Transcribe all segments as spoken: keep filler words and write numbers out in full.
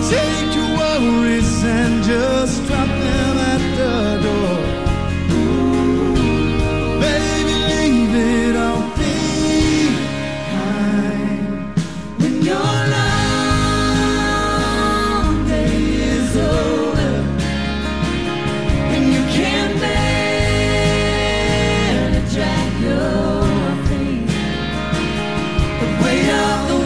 Take your worries and just drop them at the door. Baby, leave it all behind. When your long day is over and you can't bear to drag your feet, the weight of the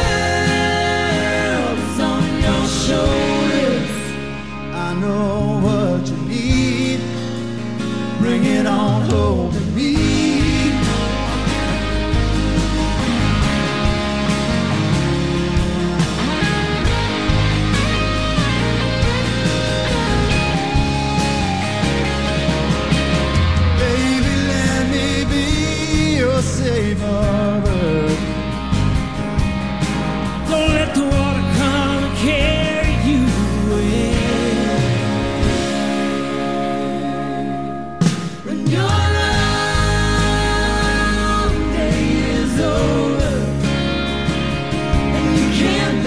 world is on your shoulders. I know what you need. Bring it on home to me. Baby, let me be your safe harbor. Don't let the water come and carry you away. When your long day is over and you can't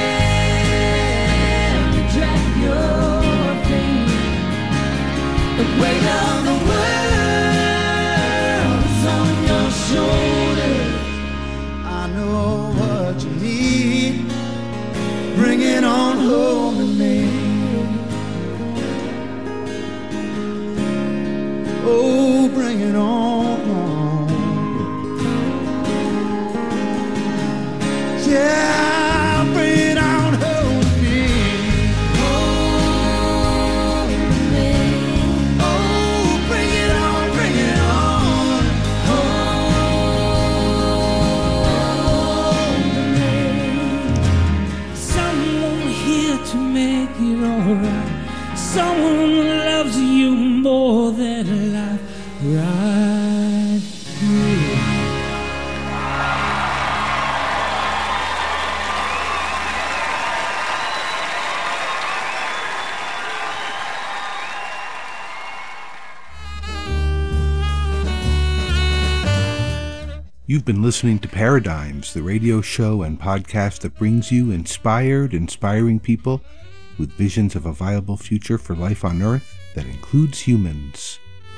bear to drag your feet, the weight of the world is on your shoulders. I know what you need. Bring it on home to me. Oh, bring it on home. Yeah, bring it on home to me. Home to me. Oh, bring it on, bring it on. Home to me. Someone here to make it alright. Someone who loves you more than life right here. You've been listening to Paradigms, the radio show and podcast that brings you inspired, inspiring people with visions of a viable future for life on Earth that includes humans.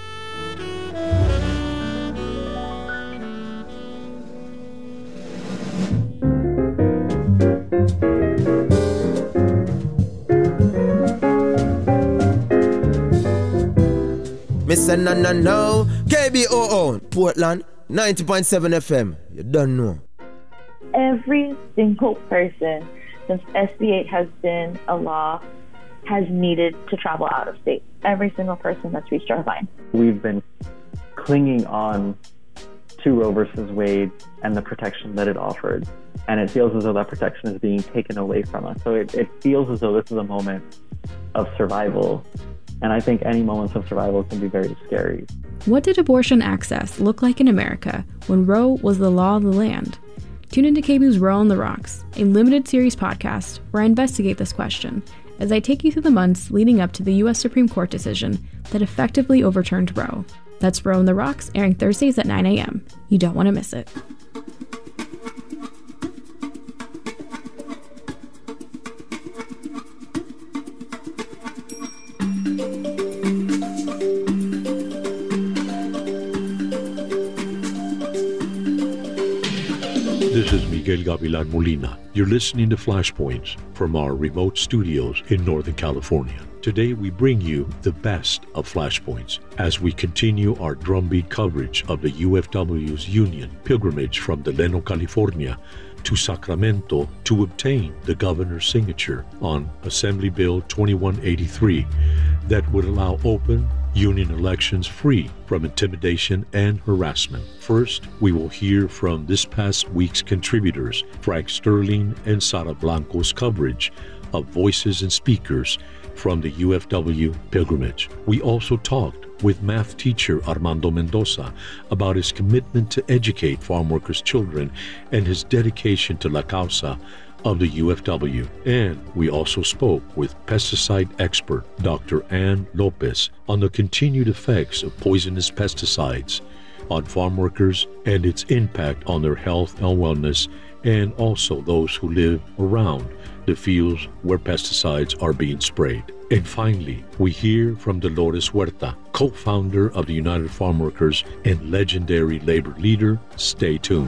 Mister No No No, K B O O, Portland, ninety point seven F M. You don't know. Every single person since S B eight has been a law has needed to travel out of state. Every single person that's reached our line. We've been clinging on to Roe versus Wade and the protection that it offered. And it feels as though that protection is being taken away from us. So it, it feels as though this is a moment of survival. And I think any moments of survival can be very scary. What did abortion access look like in America when Roe was the law of the land? Tune into K B O's Roe on the Rocks, a limited series podcast where I investigate this question as I take you through the months leading up to the U S Supreme Court decision that effectively overturned Roe. That's Roe on the Rocks, airing Thursdays at nine a.m. You don't want to miss it. This is Miguel Gavilan Molina. You're listening to Flashpoints from our remote studios in Northern California. Today we bring you the best of Flashpoints as we continue our drumbeat coverage of the U F W's Union pilgrimage from Delano, California to Sacramento to obtain the governor's signature on Assembly Bill twenty-one eighty-three that would allow open union elections free from intimidation and harassment. First, we will hear from this past week's contributors, Frank Sterling and Sara Blanco's coverage of voices and speakers from the U F W pilgrimage. We also talked with math teacher Armando Mendoza about his commitment to educate farm workers' children and his dedication to La Causa of the U F W. And we also spoke with pesticide expert Doctor Ann Lopez on the continued effects of poisonous pesticides on farm workers and its impact on their health and wellness, and also those who live around the fields where pesticides are being sprayed. And finally, we hear from Dolores Huerta, co-founder of the United Farm Workers and legendary labor leader. Stay tuned.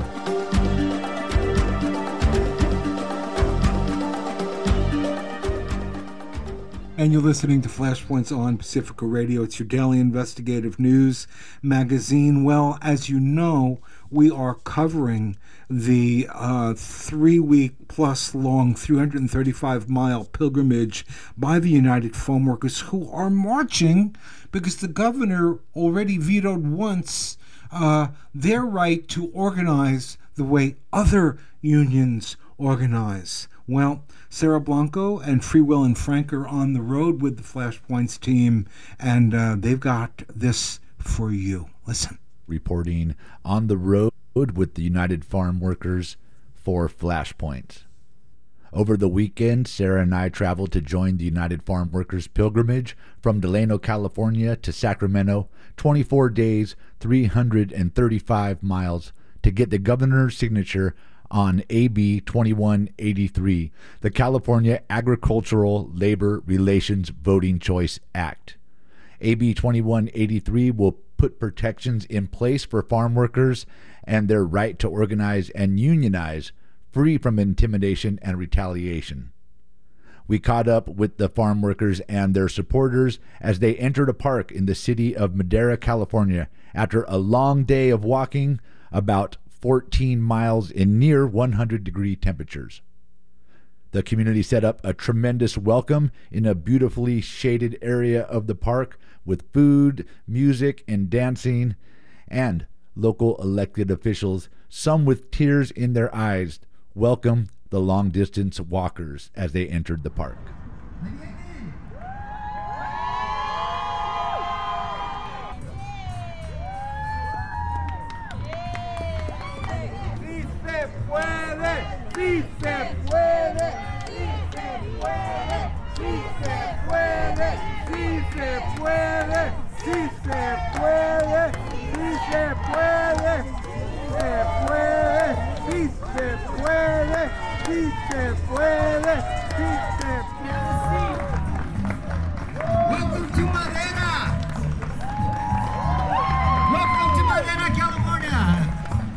And you're listening to Flashpoints on Pacifica Radio. It's your daily investigative news magazine. Well, as you know, we are covering the uh, three-week plus long, three hundred thirty-five mile pilgrimage by the United Farm Workers, who are marching because the governor already vetoed once uh, their right to organize the way other unions organize. Well, Sarah Blanco and Free Will and Frank are on the road with the Flashpoints team, and uh, they've got this for you. Listen. Reporting on the road with the United Farm Workers for Flashpoint. Over the weekend, Sarah and I traveled to join the United Farm Workers pilgrimage from Delano, California to Sacramento, twenty-four days, three hundred thirty-five miles, to get the governor's signature on A B twenty-one eighty-three, the California Agricultural Labor Relations Voting Choice Act. A B twenty-one eighty-three will put protections in place for farm workers and their right to organize and unionize, free from intimidation and retaliation. We caught up with the farm workers and their supporters as they entered a park in the city of Madera, California, after a long day of walking about fourteen miles in near one hundred degree temperatures. The community set up a tremendous welcome in a beautifully shaded area of the park with food, music, and dancing, and local elected officials, some with tears in their eyes, welcomed the long-distance walkers as they entered the park. Sí se puede, sí se puede, sí se puede, sí se puede, sí se puede, sí se puede, se puede, sí se puede, sí se puede, sí se puede. Welcome to Madera. Welcome to Madera, California.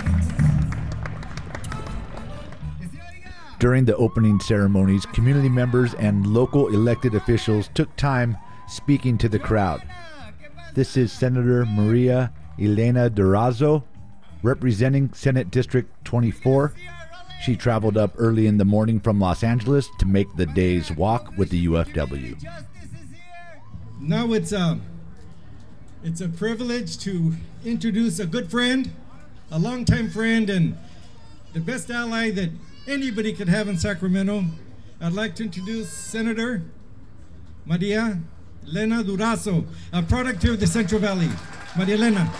During the opening ceremonies, community members and local elected officials took time speaking to the crowd. This is Senator Maria Elena Durazo, representing Senate District twenty-four. She traveled up early in the morning from Los Angeles to make the day's walk with the U F W. Now it's a, it's a privilege to introduce a good friend, a longtime friend, and the best ally that anybody could have in Sacramento. I'd like to introduce Senator Maria Elena Durazo, a product here of the Central Valley. Maria Elena.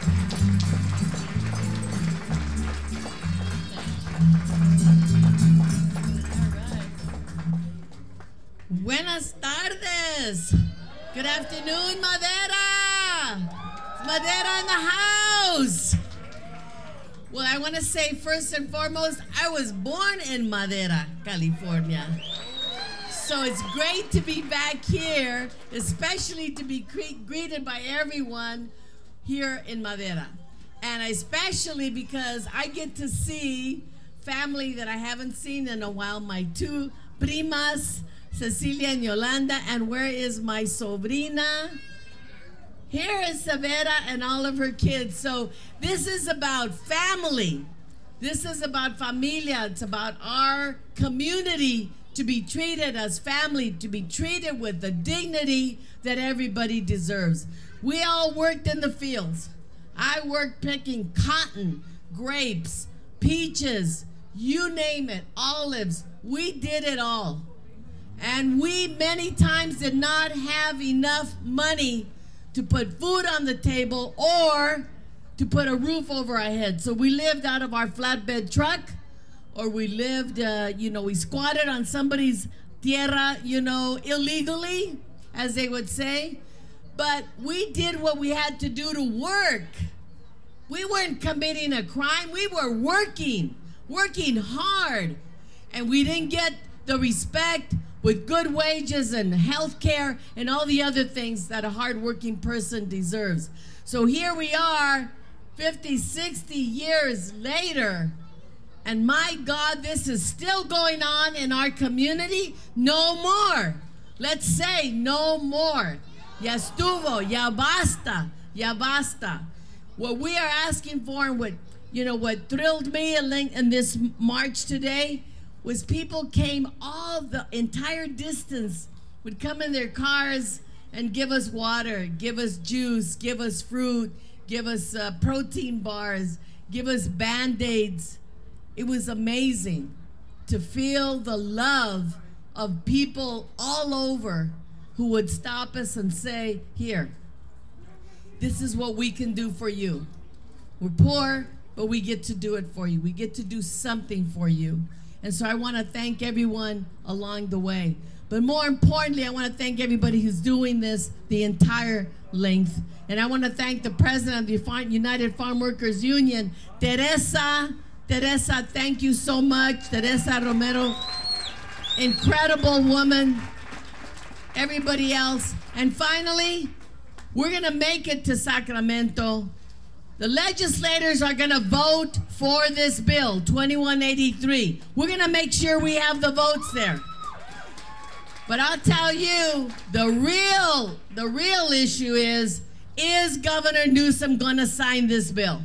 Buenas tardes. Good afternoon, Madera. It's Madera in the house. Well, I want to say first and foremost, I was born in Madera, California. So it's great to be back here, especially to be cre- greeted by everyone here in Madera. And especially because I get to see family that I haven't seen in a while, my two primas, Cecilia and Yolanda, and where is my sobrina? Here is Savera and all of her kids. So this is about family. This is about familia. It's about our community to be treated as family, to be treated with the dignity that everybody deserves. We all worked in the fields. I worked picking cotton, grapes, peaches, you name it, olives. We did it all. And we many times did not have enough money to put food on the table or to put a roof over our head. So we lived out of our flatbed truck, or we lived, uh, you know, we squatted on somebody's tierra, you know, illegally, as they would say. But we did what we had to do to work. We weren't committing a crime. We were working, working hard. And we didn't get the respect, with good wages and health care and all the other things that a hardworking person deserves. So here we are, fifty, sixty years later, and my God, this is still going on in our community. No more. Let's say no more. Ya estuvo, ya basta, ya basta. What we are asking for, and what, you know, what thrilled me in this march today was people came all the entire distance, would come in their cars and give us water, give us juice, give us fruit, give us uh, protein bars, give us Band-Aids. It was amazing to feel the love of people all over who would stop us and say, here, this is what we can do for you. We're poor, but we get to do it for you. We get to do something for you. And so I want to thank everyone along the way. But more importantly, I want to thank everybody who's doing this the entire length. And I want to thank the president of the Farm, United Farm Workers Union, Teresa. Teresa, thank you so much. Teresa Romero, incredible woman. Everybody else. And finally, we're going to make it to Sacramento. The legislators are going to vote for this bill, twenty-one eighty-three. We're going to make sure we have the votes there. But I'll tell you, the real, the real issue is, is Governor Newsom going to sign this bill?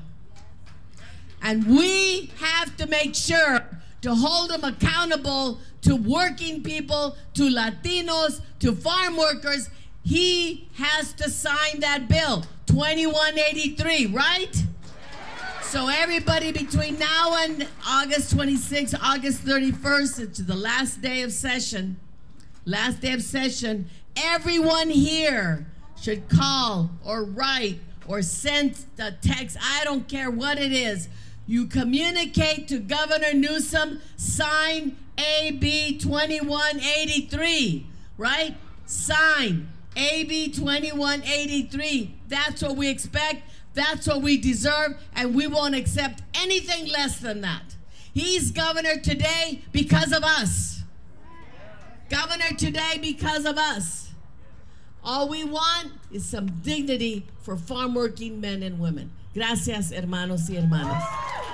And we have to make sure to hold him accountable to working people, to Latinos, to farm workers. He has to sign that bill, twenty-one eighty-three, right? So everybody between now and August twenty-sixth, August thirty-first, it's the last day of session, last day of session, everyone here should call or write or send a text, I don't care what it is. You communicate to Governor Newsom, sign A B twenty-one eighty-three, right? Sign A B twenty-one eighty-three. That's what we expect. That's what we deserve. And we won't accept anything less than that. He's governor today because of us. Governor today because of us. All we want is some dignity for farm working men and women. Gracias, hermanos y hermanas.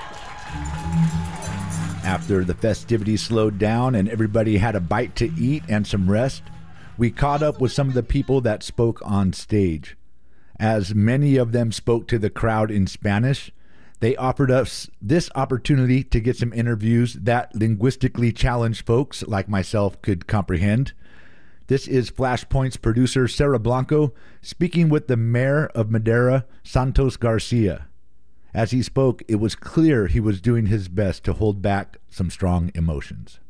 After the festivities slowed down and everybody had a bite to eat and some rest, we caught up with some of the people that spoke on stage. As many of them spoke to the crowd in Spanish, they offered us this opportunity to get some interviews that linguistically challenged folks like myself could comprehend. This is Flashpoint's producer Sarah Blanco speaking with the mayor of Madera, Santos Garcia. As he spoke, it was clear he was doing his best to hold back some strong emotions.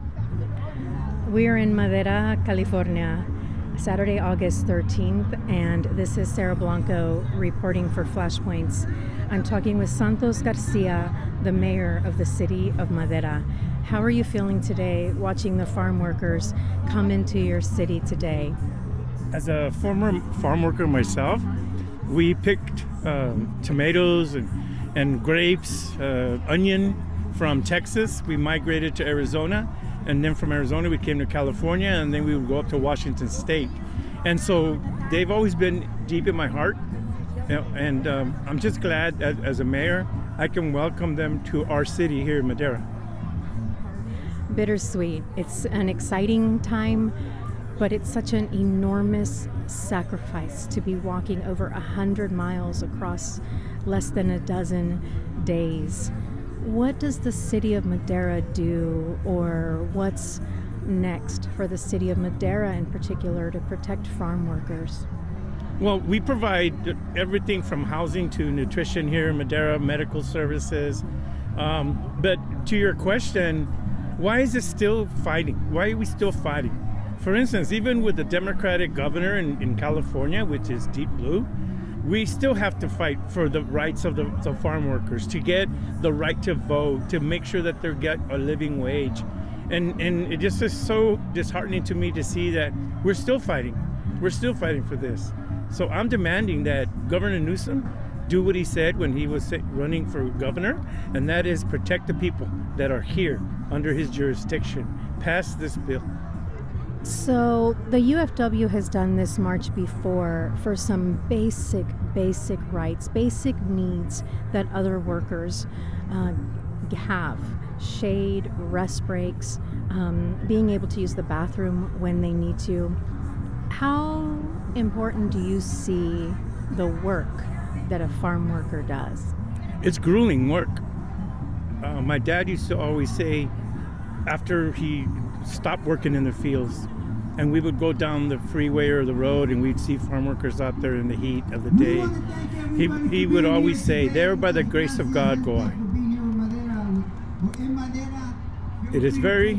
We are in Madera, California, Saturday, August thirteenth, and this is Sarah Blanco reporting for Flashpoints. I'm talking with Santos Garcia, the mayor of the city of Madera. How are you feeling today watching the farm workers come into your city today? As a former farm worker myself, we picked um, tomatoes and, and grapes, uh, onion from Texas. We migrated to Arizona, and then from Arizona we came to California, and then we would go up to Washington State. And so they've always been deep in my heart, you know, and um, I'm just glad as, as a mayor I can welcome them to our city here in Madera. Bittersweet. It's an exciting time, but it's such an enormous sacrifice to be walking over a hundred miles across less than a dozen days. What does the city of Madera do, or what's next for the city of Madera in particular to protect farm workers? Well, we provide everything from housing to nutrition here in Madera, medical services. Um, but to your question, why is it still fighting? Why are we still fighting? For instance, even with the Democratic governor in, in California, which is deep blue, we still have to fight for the rights of the, the farm workers, to get the right to vote, to make sure that they get a living wage. And, and it just is so disheartening to me to see that we're still fighting. We're still fighting for this. So I'm demanding that Governor Newsom do what he said when he was running for governor, and that is protect the people that are here under his jurisdiction. Pass this bill. So the U F W has done this march before for some basic, basic rights, basic needs that other workers uh, have. Shade, rest breaks, um, being able to use the bathroom when they need to. How important do you see the work that a farm worker does? It's grueling work. Uh, my dad used to always say, after he stopped working in the fields, and we would go down the freeway or the road and we'd see farm workers out there in the heat of the day, he, he would always say, there by the grace of God go I. It is very,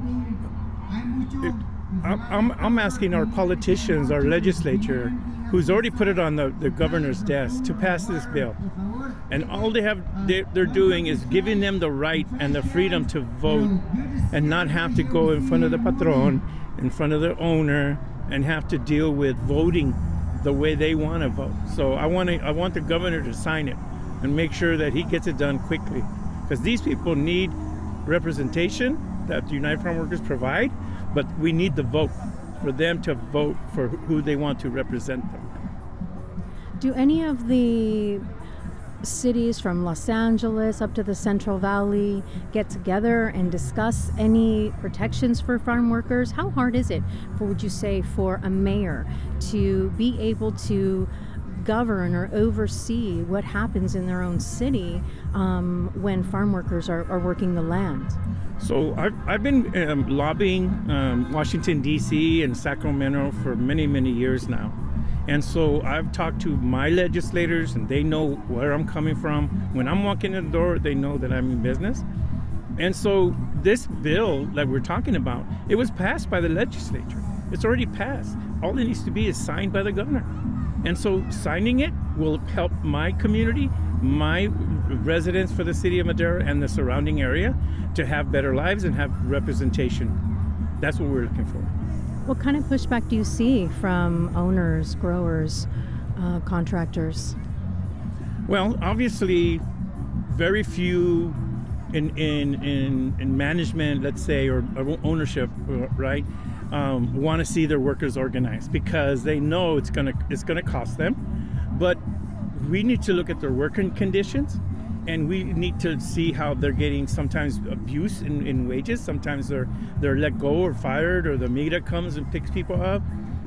it, I'm, I'm asking our politicians, our legislature, who's already put it on the, the governor's desk to pass this bill. And all they have, they, they're doing is giving them the right and the freedom to vote and not have to go in front of the patron, in front of the owner, and have to deal with voting the way they want to vote. So I want to, I want the governor to sign it and make sure that he gets it done quickly, because these people need representation that the United Farm Workers provide, but we need the vote for them to vote for who they want to represent them. Do any of the cities from Los Angeles up to the Central Valley get together and discuss any protections for farm workers? How hard is it, for, would you say, for a mayor to be able to govern or oversee what happens in their own city um, when farm workers are, are working the land? So I've, I've been um, lobbying um, Washington, D C and Sacramento for many, many years now. And so I've talked to my legislators, and they know where I'm coming from. When I'm walking in the door, they know that I'm in business. And so this bill that we're talking about, it was passed by the legislature. It's already passed. All it needs to be is signed by the governor. And so signing it will help my community, my residents for the city of Madera and the surrounding area to have better lives and have representation. That's what we're looking for. What kind of pushback do you see from owners, growers, uh, contractors? Well, obviously, very few in in in, in management, let's say, or, or ownership, right, um, want to see their workers organized because they know it's gonna it's gonna cost them. But we need to look at their working conditions, and we need to see how they're getting sometimes abuse in, in wages. Sometimes they're they're let go or fired, or the M I T A comes and picks people up.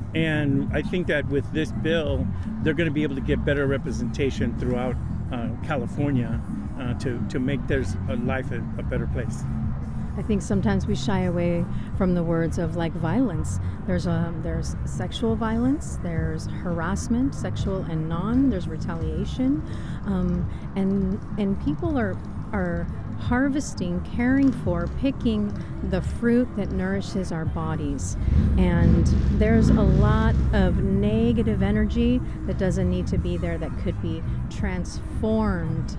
And I think that with this bill, they're going to be able to get better representation throughout uh, California uh, to, to make their life a, a better place. I think sometimes we shy away from the words of like violence. There's a there's sexual violence, there's harassment, sexual and non, there's retaliation, um, and and people are are harvesting, caring for, picking the fruit that nourishes our bodies. And there's a lot of negative energy that doesn't need to be there, that could be transformed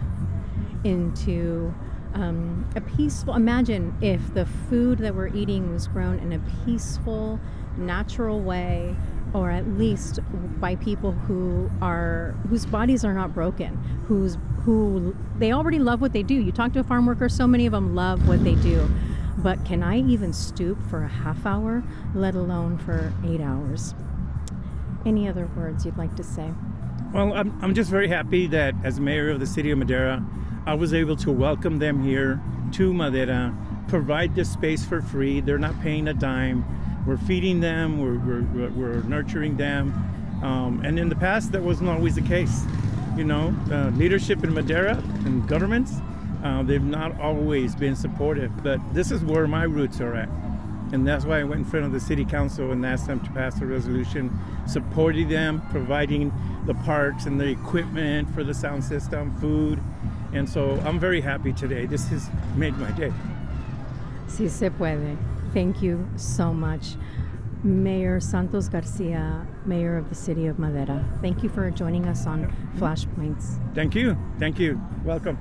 into um, a peaceful, imagine if the food that we're eating was grown in a peaceful, natural way, or at least by people who are, whose bodies are not broken, whose who they already love what they do. You talk to a farm worker, so many of them love what they do. But can I even stoop for a half hour, let alone for eight hours? Any other words you'd like to say? Well, I'm, I'm just very happy that as mayor of the city of Madera, I was able to welcome them here to Madera, provide this space for free. They're not paying a dime. We're feeding them, we're, we're, we're nurturing them. Um, and in the past, that wasn't always the case. You know, uh, leadership in Madera and governments, uh, they've not always been supportive, but this is where my roots are at. And that's why I went in front of the city council and asked them to pass a resolution supporting them, providing the parks and the equipment for the sound system, food. And so I'm very happy today. This has made my day. Sí se puede. Thank you so much. Mayor Santos Garcia, Mayor of the City of Madera. Thank you for joining us on Flashpoints. Thank you. Thank you. Welcome.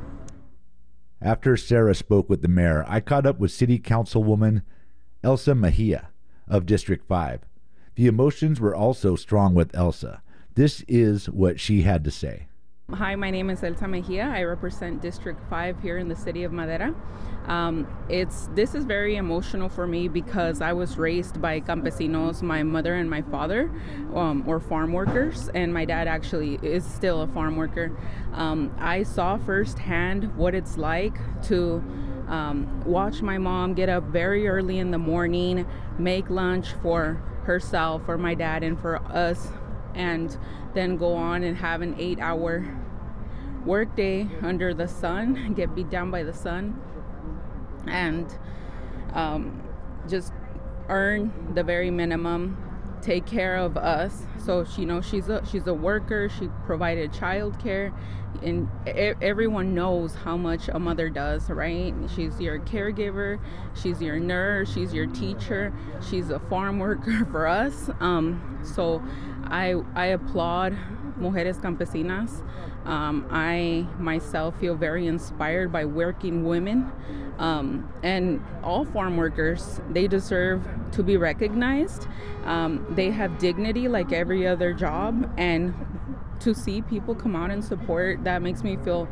After Sarah spoke with the mayor, I caught up with City Councilwoman Elsa Mejia of District five. The emotions were also strong with Elsa. This is what she had to say. Hi, my name is Elsa Mejia. I represent District five here in the city of Madera. Um, it's this is very emotional for me because I was raised by campesinos. My mother and my father um, were farm workers, and my dad actually is still a farm worker. Um, I saw firsthand what it's like to um, watch my mom get up very early in the morning, make lunch for herself, for my dad, and for us, and then go on and have an eight-hour workday under the sun, get beat down by the sun, and um, just earn the very minimum, take care of us. So she, you know, she's a she's a worker. She provided childcare, and e- everyone knows how much a mother does, right? She's your caregiver, she's your nurse, she's your teacher, she's a farm worker for us. Um, so I I applaud Mujeres Campesinas. Um, I myself feel very inspired by working women, um, and all farm workers, they deserve to be recognized. Um, they have dignity like every other job, and to see people come out and support, that makes me feel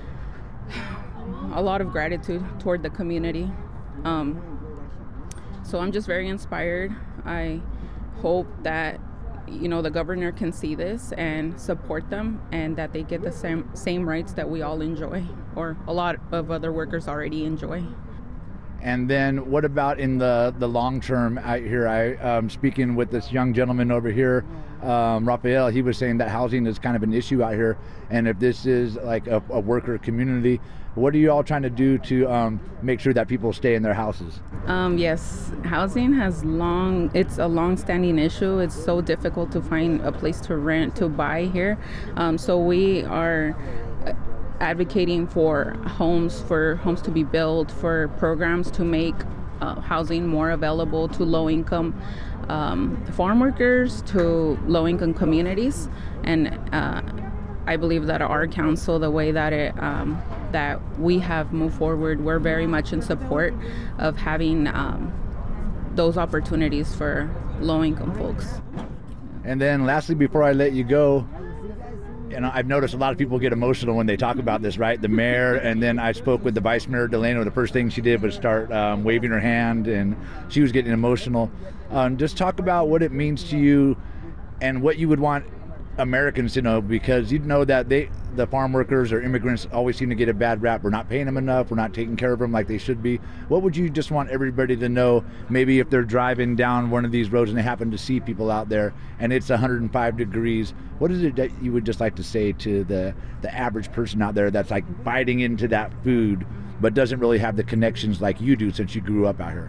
a lot of gratitude toward the community. Um, so I'm just very inspired. I hope that you know the governor can see this and support them, and that they get the same same rights that we all enjoy, or a lot of other workers already enjoy. And then what about in the, the long term out here? I um speaking with this young gentleman over here, um, Rafael, he was saying that housing is kind of an issue out here. And if this is like a, a worker community, what are you all trying to do to um, make sure that people stay in their houses? Um, yes, housing has long, it's a long-standing issue. It's so difficult to find a place to rent, to buy here. Um, so we are advocating for homes, for homes to be built, for programs to make uh, housing more available to low-income um, farm workers, to low-income communities. And uh, I believe that our council, the way that it um, that we have moved forward, we're very much in support of having um, those opportunities for low-income folks. And then lastly, before I let you go, and I've noticed a lot of people get emotional when they talk about this, right? The mayor, and then I spoke with the Vice Mayor Delano. The first thing she did was start um, waving her hand, and she was getting emotional. Um, just talk about what it means to you and what you would want Americans to know, because you know that they, the farm workers or immigrants, always seem to get a bad rap. We're not paying them enough. We're not taking care of them like they should be. What would you just want everybody to know, maybe if they're driving down one of these roads and they happen to see people out there and it's one hundred five degrees, what is it that you would just like to say to the, the average person out there that's like biting into that food but doesn't really have the connections like you do since you grew up out here?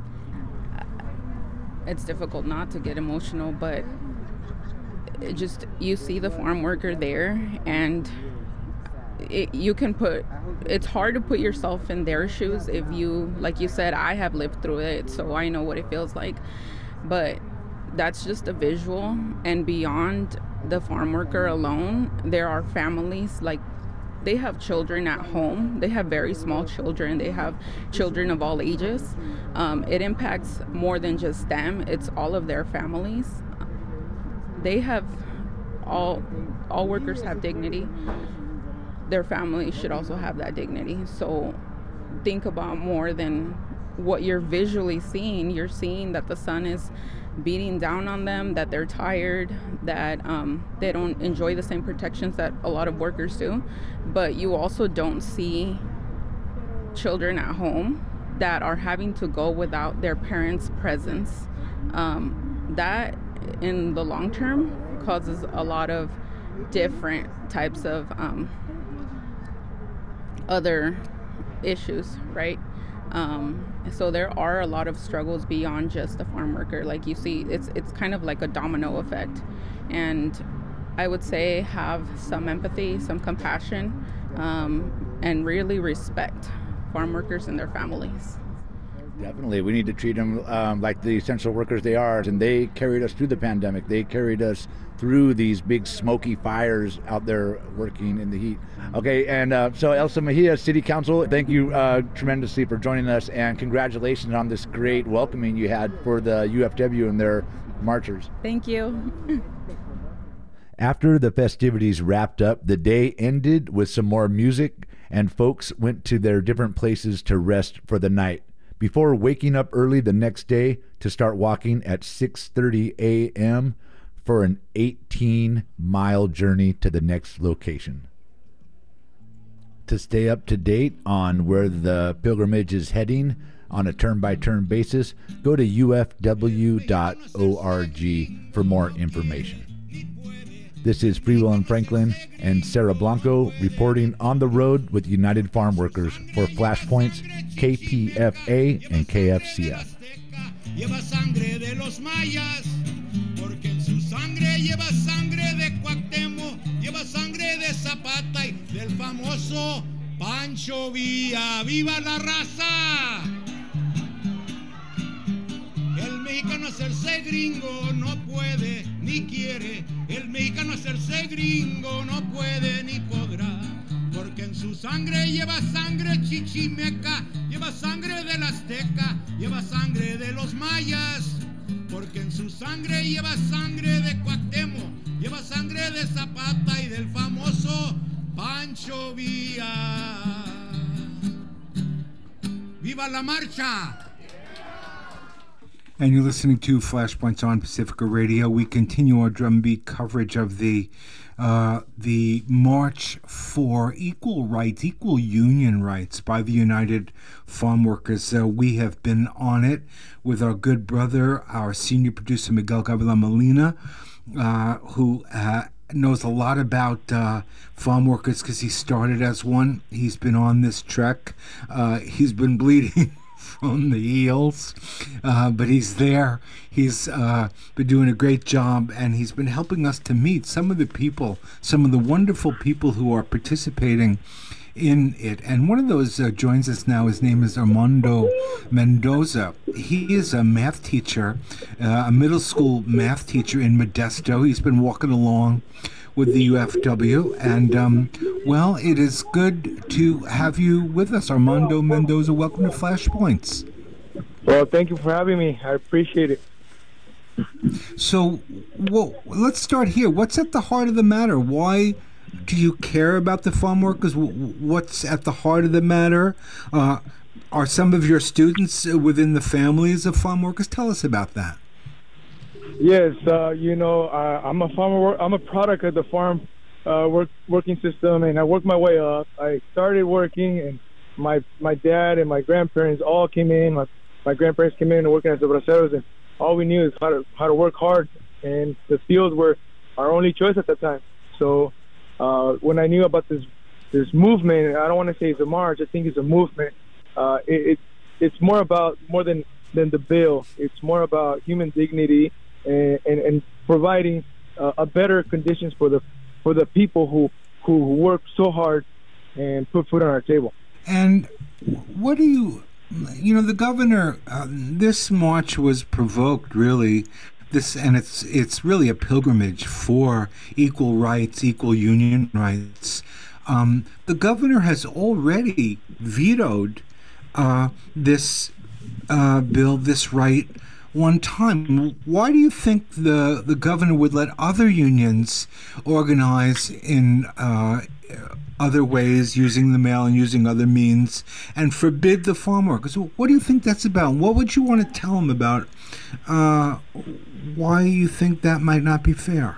It's difficult not to get emotional, but it just, you see the farm worker there, and it, you can put, it's hard to put yourself in their shoes. If you, like you said, I have lived through it, so I know what it feels like. But that's just a visual, and beyond the farm worker alone, there are families, like they have children at home. They have very small children. They have children of all ages. Um, it impacts more than just them. It's all of their families. They have, all all workers have dignity. Their families should also have that dignity. So think about more than what you're visually seeing. You're seeing that the sun is beating down on them, that they're tired, that um, they don't enjoy the same protections that a lot of workers do. But you also don't see children at home that are having to go without their parents' presence. Um, that in the long term causes a lot of different types of um, other issues, right? Um, so there are a lot of struggles beyond just the farm worker. Like you see, it's it's kind of like a domino effect. And I would say have some empathy, some compassion, um, and really respect farm workers and their families. Definitely. We need to treat them um, like the essential workers they are. And they carried us through the pandemic. They carried us through these big smoky fires out there working in the heat. Okay, and uh, so Elsa Mejia, City Council, thank you uh, tremendously for joining us, and congratulations on this great welcoming you had for the U F W and their marchers. Thank you. After the festivities wrapped up, the day ended with some more music, and folks went to their different places to rest for the night before waking up early the next day to start walking at six thirty a.m. for an eighteen-mile journey to the next location. To stay up to date on where the pilgrimage is heading on a turn-by-turn basis, go to U F W dot org for more information. This is Free Will and Franklin and Sarah Blanco reporting on the road with United Farm Workers for Flashpoints, K P F A and K F C F. Lleva sangre de los mayas, porque en su sangre lleva sangre de Cuauhtémoc, lleva sangre de Zapata y del famoso Pancho Villa. ¡Viva la raza! El mexicano hacerse gringo no puede ni quiere, el mexicano hacerse gringo no puede ni podrá, porque en su sangre lleva sangre chichimeca, lleva sangre del azteca, lleva sangre de los mayas, porque en su sangre lleva sangre de Cuauhtémoc, lleva sangre de Zapata y del famoso Pancho Villa. ¡Viva la marcha! And you're listening to Flashpoints on Pacifica Radio. We continue our drumbeat coverage of the uh, the March for Equal Rights, Equal Union Rights by the United Farm Workers. Uh, we have been on it with our good brother, our senior producer, Miguel Gavilan Molina, uh, who uh, knows a lot about uh, farm workers because he started as one. He's been on this trek. Uh, he's been bleeding from the heels, uh, but he's there. He's uh, been doing a great job, and he's been helping us to meet some of the people, some of the wonderful people who are participating in it. And one of those uh, joins us now. His name is Armando Mendoza. He is a math teacher, uh, a middle school math teacher in Modesto. He's been walking along with the U F W, and um, well, it is good to have you with us, Armando Mendoza. Welcome to Flashpoints. Well, thank you for having me. I appreciate it. So, well, let's start here. What's at the heart of the matter? Why do you care about the farm workers? What's at the heart of the matter? Uh, are some of your students within the families of farm workers? Tell us about that. Yes, uh, you know, uh, I'm a farmer. I'm a product of the farm uh, work, working system, and I worked my way up. I started working, and my my dad and my grandparents all came in. My, my grandparents came in and working as the braceros, and all we knew is how to how to work hard, and the fields were our only choice at that time. So uh, when I knew about this this movement, I don't want to say it's a march. I think it's a movement. Uh, it, it it's more about more than than the bill. It's more about human dignity. And, and, and providing uh, a better conditions for the for the people who who work so hard and put food on our table. And what do you, you know, the governor, uh, this march was provoked really, this, and it's it's really a pilgrimage for equal rights, equal union rights. Um, the governor has already vetoed uh, this uh, bill, this right, one time. Why do you think the, the governor would let other unions organize in uh, other ways, using the mail and using other means, and forbid the farm workers? What do you think that's about? What would you want to tell them about uh, why you think that might not be fair?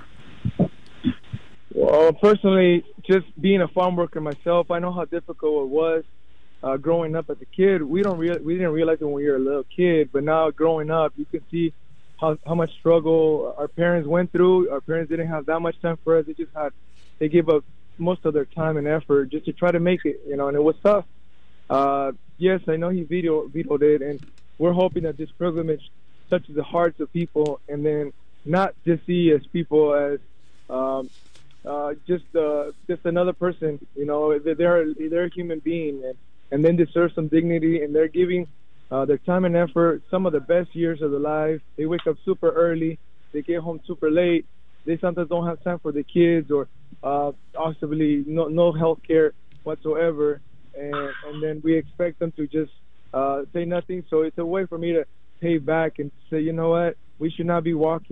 Well, personally, just being a farm worker myself, I know how difficult it was. Uh, growing up as a kid, we don't real we didn't realize it when we were a little kid, but now growing up, you can see how how much struggle our parents went through. Our parents didn't have that much time for us. They just had they gave up most of their time and effort just to try to make it, you know, and it was tough. Uh, yes, I know he veto, vetoed it, and we're hoping that this pilgrimage touches the hearts of people, and then not just see as people as um, uh, just uh, just another person. You know, they're they're a human being, and and then deserve some dignity, and they're giving uh, their time and effort some of the best years of their life. They wake up super early, they get home super late, they sometimes don't have time for the kids, or uh, possibly no, no health care whatsoever, and, and then we expect them to just uh, say nothing. So it's a way for me to pay back and say, you know what, we should not be walking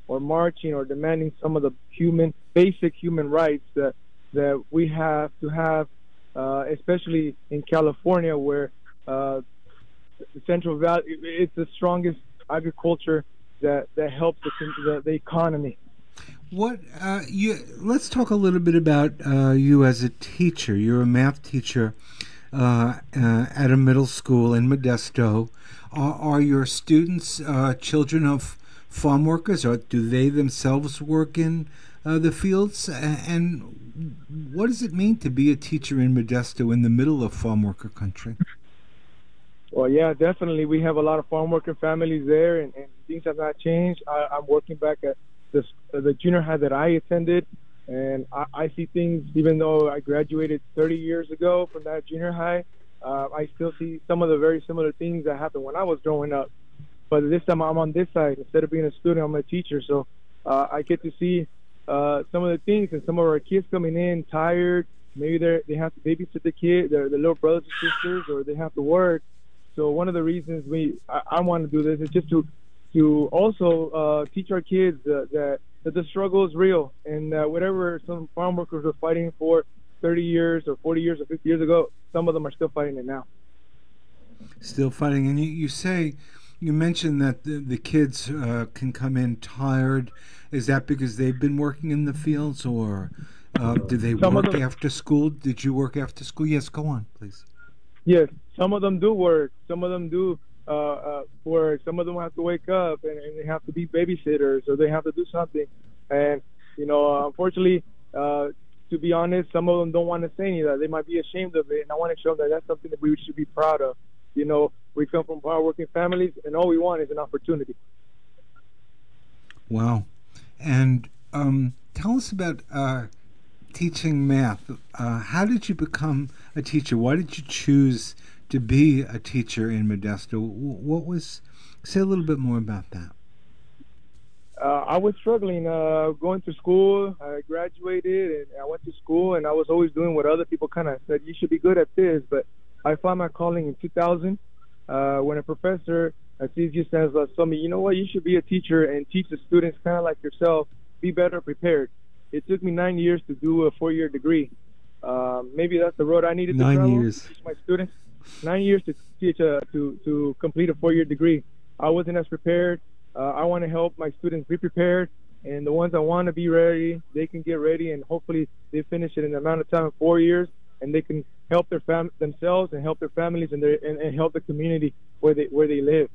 or marching or demanding some of the human, basic human rights that that we have to have, uh, especially in California, where uh, the Central Valley, it's the strongest agriculture that, that helps the, the, the economy. What uh, you? Let's talk a little bit about uh, you as a teacher. You're a math teacher uh, uh, at a middle school in Modesto. Are, are your students uh, children of farm workers, or do they themselves work in uh, the fields? And what does it mean to be a teacher in Modesto in the middle of farm worker country? Well, yeah, definitely. We have a lot of farm worker families there, and, and things have not changed. I, I'm working back at this, uh, the junior high that I attended, and I, I see things, even though I graduated thirty years ago from that junior high, uh, I still see some of the very similar things that happened when I was growing up. But this time I'm on this side. Instead of being a student, I'm a teacher. So uh, I get to see uh, some of the things, and some of our kids coming in tired. Maybe they they have to babysit the kid, their, their little brothers and sisters, or they have to work. So one of the reasons we I, I want to do this is just to to also uh, teach our kids uh, that that the struggle is real, and uh, whatever some farm workers were fighting for thirty years or forty years or fifty years ago, some of them are still fighting it now. Still fighting, and you, you say. You mentioned that the, the kids uh, can come in tired. Is that because they've been working in the fields, or uh, do they Some work of them, after school? Did you work after school? Yes, go on, please. Yes, some of them do work. Some of them do uh, uh, work. Some of them have to wake up, and, and they have to be babysitters, or they have to do something. And, you know, unfortunately, uh, to be honest, some of them don't want to say any of that. They might be ashamed of it, and I want to show them that that's something that we should be proud of. You know, we come from hard-working families, and all we want is an opportunity. Wow. And um, tell us about uh, teaching math. Uh, how did you become a teacher? Why did you choose to be a teacher in Modesto? What was, say a little bit more about that. Uh, I was struggling uh, going to school. I graduated, and I went to school, and I was always doing what other people kind of said, you should be good at this, but I found my calling in two thousand uh, when a professor at C S U San Blas told me, you know what, you should be a teacher and teach the students kind of like yourself, be better prepared. It took me nine years to do a four-year degree. Uh, maybe that's the road I needed nine to travel years. to teach my students. Nine years to teach a, to, to complete a four-year degree. I wasn't as prepared. Uh, I want to help my students be prepared, and the ones that want to be ready, they can get ready, and hopefully they finish it in the amount of time of four years, and they can help their fam- themselves and help their families and, their, and, and help the community where they where they live.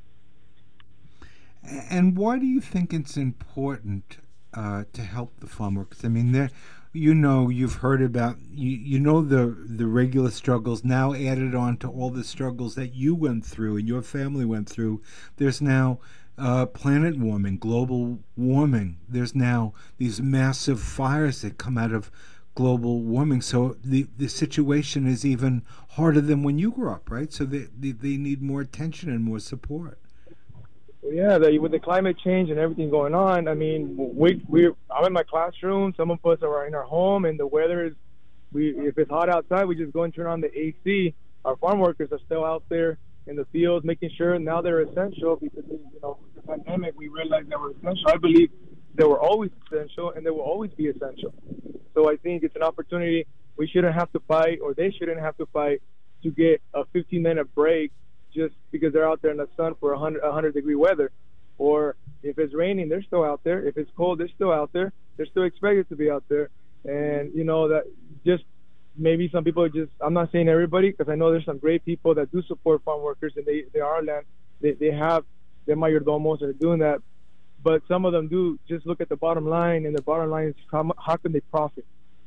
And why do you think it's important uh, to help the farm workers? I mean, there, you know, you've heard about, you, you know the the regular struggles now added on to all the struggles that you went through and your family went through. There's now uh, planet warming, global warming. There's now these massive fires that come out of global warming, so the, the situation is even harder than when you grew up, right? So they, they, they need more attention and more support. Well, yeah, the, with the climate change and everything going on, I mean, we we I'm in my classroom. Some of us are in our home, and the weather is, we if it's hot outside, we just go and turn on the A C. Our farm workers are still out there in the fields, making sure now they're essential because, you know, with the pandemic, we realized they were essential. I believe they were always essential, and they will always be essential. So I think it's an opportunity. We shouldn't have to fight, or they shouldn't have to fight to get a fifteen-minute break just because they're out there in the sun for one hundred, one hundred degree weather. Or if it's raining, they're still out there. If it's cold, they're still out there. They're still expected to be out there. And, you know, that just maybe some people are just, I'm not saying everybody, because I know there's some great people that do support farm workers, and they, they are land, they, they have their mayordomos and they're doing that. But some of them do just look at the bottom line, and the bottom line is how, how can they profit?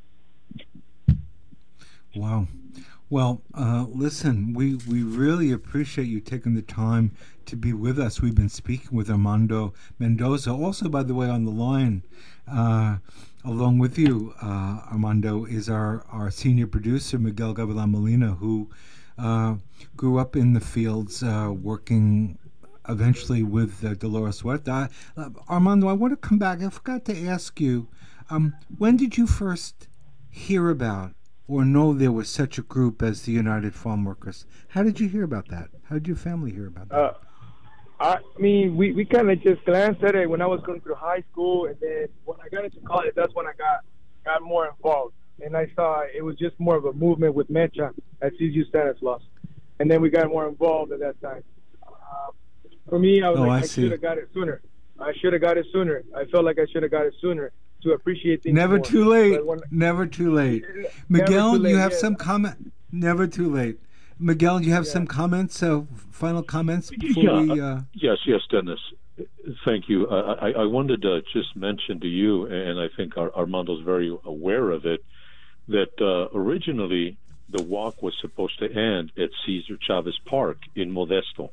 Wow. Well, uh, listen, we, we really appreciate you taking the time to be with us. We've been speaking with Armando Mendoza. Also, by the way, on the line, uh, along with you, uh, Armando, is our, our senior producer, Miguel Gavilan Molina, who uh, grew up in the fields uh, working eventually with uh, Dolores Huerta. Uh, Armando, I want to come back. I forgot to ask you, um, when did you first hear about or know there was such a group as the United Farm Workers? How did you hear about that? How did your family hear about that? Uh, I mean, we, we kind of just glanced at it when I was going through high school, and then when I got into college, that's when I got got more involved. And I saw it was just more of a movement with Mecha at C S U Stanislaus. And then we got more involved at that time. Uh, for me, I was Oh, like, I I, see. should have got it sooner. I should have got it sooner. I felt like I should have got it sooner to appreciate things Never more. too late. But when- Never too late. Never Miguel, too late, you have yeah. some comment? Never too late. Miguel, you have some comments? So, final comments before Yeah, we. Uh, Yes, yes, Dennis. Thank you. Uh, I, I wanted to just mention to you, and I think Ar- Armando's very aware of it, that uh, originally the walk was supposed to end at Cesar Chavez Park in Modesto,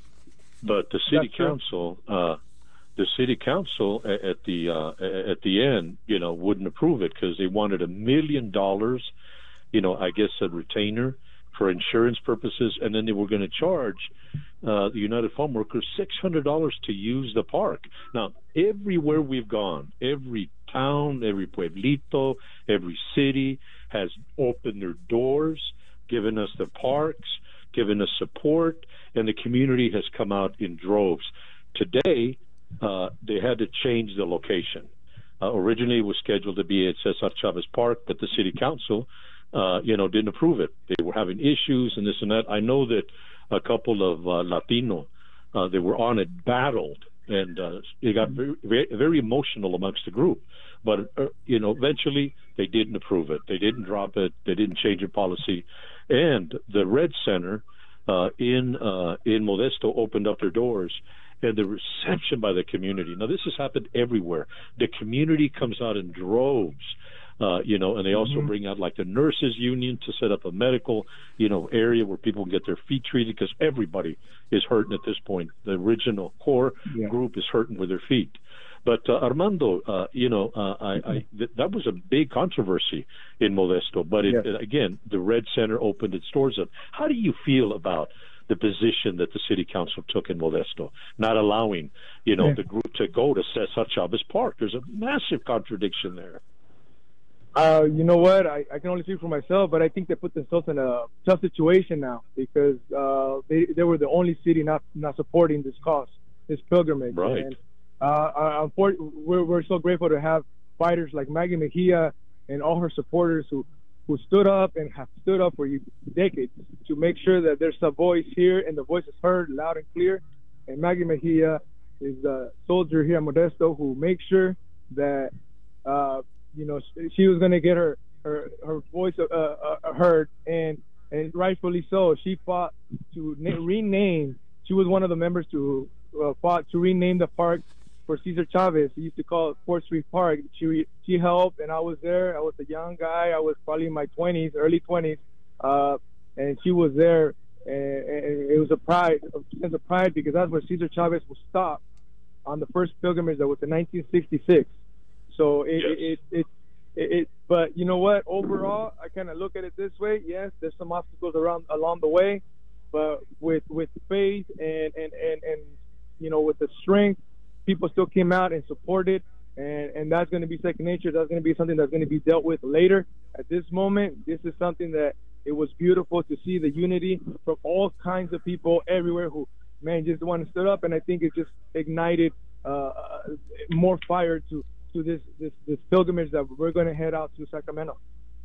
but the city That's true. council, uh, the city council a- at the uh, a- at the end, you know, wouldn't approve it because they wanted a million dollars, you know, I guess a retainer for insurance purposes, and then they were going to charge uh, the United Farm Workers six hundred dollars to use the park. Now, everywhere we've gone, every town, every pueblito, every city has opened their doors, given us the parks, given us support, and the community has come out in droves. Today, uh, they had to change the location. Uh, originally, it was scheduled to be at Cesar Chavez Park, but the city council Uh, you know, didn't approve it. They were having issues and this and that. I know that a couple of uh, Latino, uh, they were on it, battled, and uh, it got very, very, very emotional amongst the group. But, uh, you know, eventually they didn't approve it. They didn't drop it. They didn't change their policy. And the Red Center uh, in uh, in Modesto opened up their doors, and the reception by the community. Now, this has happened everywhere. The community comes out in droves. Uh, you know, and they also Mm-hmm. bring out like the nurses union to set up a medical, you know, area where people can get their feet treated because everybody is hurting at this point. The original core Yeah. group is hurting with their feet. But uh, Armando, uh, you know, uh, I, I th- that was a big controversy in Modesto. But it, Yes. it, again, the Red Center opened its doors up. How do you feel about the position that the city council took in Modesto, not allowing, you know, Yeah. the group to go to Cesar Chavez Park? There's a massive contradiction there. Uh, you know what? I, I can only speak for myself, but I think they put themselves in a tough situation now because uh, they they were the only city not not supporting this cause, this pilgrimage. Right. And uh, uh, unfor- we're we're so grateful to have fighters like Maggie Mejia and all her supporters who who stood up and have stood up for decades to make sure that there's a voice here and the voice is heard loud and clear. And Maggie Mejia is a soldier here in Modesto who makes sure that. Uh, You know, she was going to get her her, her voice uh, uh, heard, and and rightfully so. She fought to na- rename. She was one of the members to uh, fought to rename the park for Cesar Chavez. He used to call it Fourth Street Park. She she helped, and I was there. I was a young guy. I was probably in my twenties, early twenties, uh, and she was there. And, and it was a pride, a sense of pride, because that's where Cesar Chavez was stopped on the first pilgrimage. That was in nineteen sixty-six. So it, Yes. it, it, it, it, it, but you know what? Overall, I kind of look at it this way. Yes, there's some obstacles around along the way, but with with faith and and, and, and you know, with the strength, people still came out and supported, and and that's going to be second nature. That's going to be something that's going to be dealt with later. At this moment, this is something that it was beautiful to see the unity from all kinds of people everywhere who, man, just want to stood up, and I think it just ignited uh, more fire to. to this, this this pilgrimage that we're going to head out to Sacramento.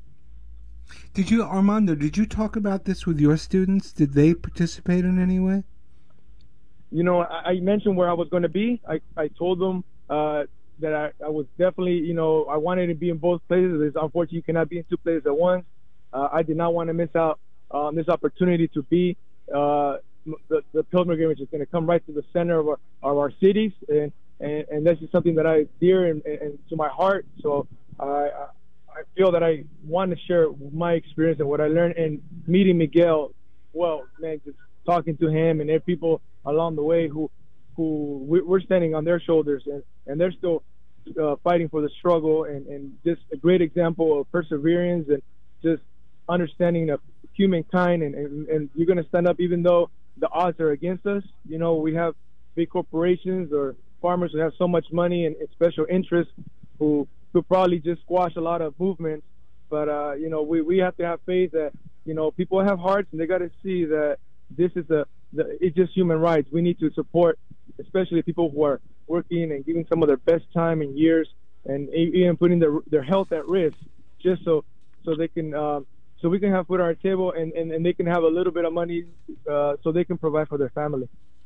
did you, Armando, did you talk about this with your students? Did they participate in any way? You know, I, I mentioned where I was going to be. I, I told them uh, that I, I was definitely, you know, I wanted to be in both places. It's unfortunate you cannot be in two places at once. Uh, I did not want to miss out on this opportunity to be. Uh, the, the pilgrimage is going to come right to the center of our, of our cities, and And, and this is something that I dear and, and to my heart. So I, I feel that I want to share my experience and what I learned in meeting Miguel. Well, man, just talking to him and there are people along the way who, who we're standing on their shoulders, and, and they're still uh, fighting for the struggle, and, and just a great example of perseverance and just understanding of humankind. And, and, and you're going to stand up even though the odds are against us. You know, we have big corporations or farmers who have so much money and, and special interests who could probably just squash a lot of movements. But, uh, you know, we, we have to have faith that, you know, people have hearts, and they got to see that this is a, the, it's just human rights. We need to support especially people who are working and giving some of their best time and years, and even putting their their health at risk, just so so they can um, so we can have food on our table, and, and, and they can have a little bit of money uh, so they can provide for their family.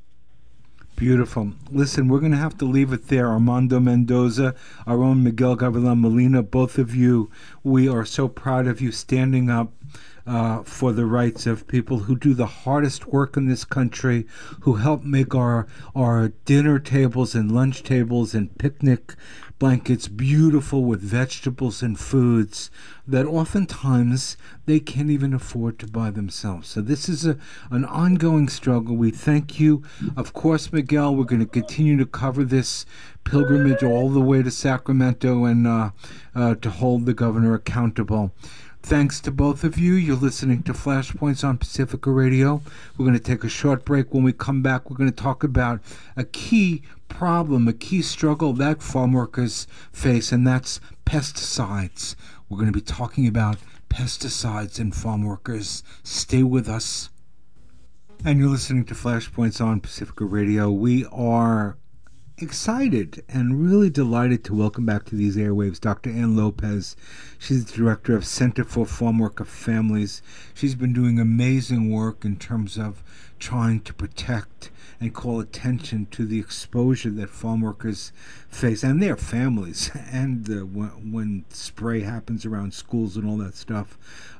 Beautiful. Listen, we're going to have to leave it there. Armando Mendoza, our own Miguel Gavilan Molina, both of you, we are so proud of you standing up uh, for the rights of people who do the hardest work in this country, who help make our, our dinner tables and lunch tables and picnic blankets beautiful with vegetables and foods that oftentimes they can't even afford to buy themselves. So this is a, an ongoing struggle. We thank you. Of course, Miguel, we're going to continue to cover this pilgrimage all the way to Sacramento and uh, uh, to hold the governor accountable. Thanks to both of you. You're listening to Flashpoints on Pacifica Radio. We're going to take a short break. When we come back, we're going to talk about a key problem, a key struggle that farm workers face, and that's pesticides. We're going to be talking about pesticides and farm workers. Stay with us. And you're listening to Flashpoints on Pacifica Radio. We are excited and really delighted to welcome back to these airwaves Doctor Ann Lopez. She's the director of Center for Farm Worker Families. She's been doing amazing work in terms of trying to protect and call attention to the exposure that farm workers face and their families, and uh, when, when spray happens around schools and all that stuff.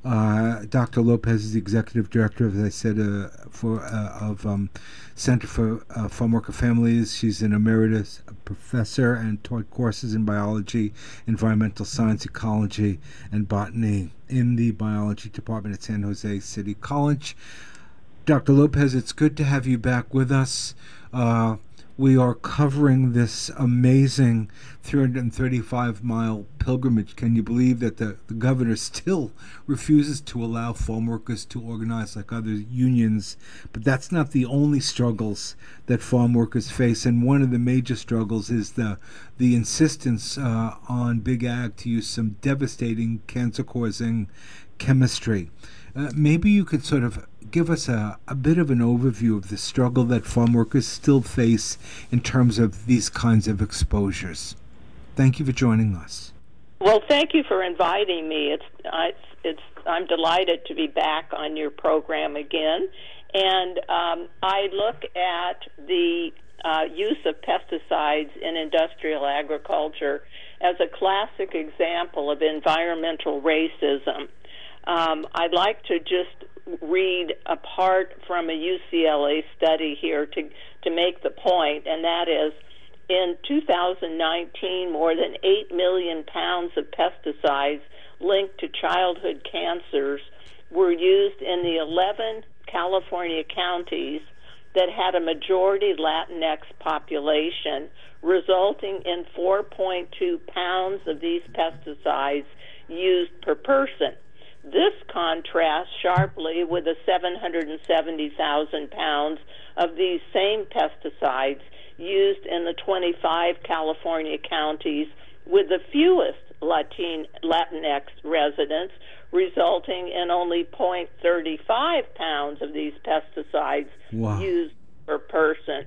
Uh, Doctor Lopez is the executive director, as I said, uh, for uh, of um, Center for uh, Farm Worker Families. She's an emeritus professor and taught courses in biology, environmental science, ecology, and botany in the biology department at San Jose City College. Doctor Lopez, it's good to have you back with us. Uh, we are covering this amazing three hundred thirty-five mile pilgrimage. Can you believe that the, the governor still refuses to allow farm workers to organize like other unions? But that's not the only struggles that farm workers face, and one of the major struggles is the the insistence uh, on Big Ag to use some devastating cancer-causing chemistry. Uh, maybe you could sort of give us a, a bit of an overview of the struggle that farm workers still face in terms of these kinds of exposures. Thank you for joining us. Well, thank you for inviting me. It's, uh, it's, it's I'm delighted to be back on your program again. And um, I look at the uh, use of pesticides in industrial agriculture as a classic example of environmental racism. Um, I'd like to just read a part from a U C L A study here to to make the point, and that is, in two thousand nineteen, more than eight million pounds of pesticides linked to childhood cancers were used in the eleven California counties that had a majority Latinx population, resulting in four point two pounds of these pesticides used per person. This contrasts sharply with the seven hundred seventy thousand pounds of these same pesticides used in the twenty-five California counties with the fewest Latin, Latinx residents, resulting in only zero point three five pounds of these pesticides wow. used per person.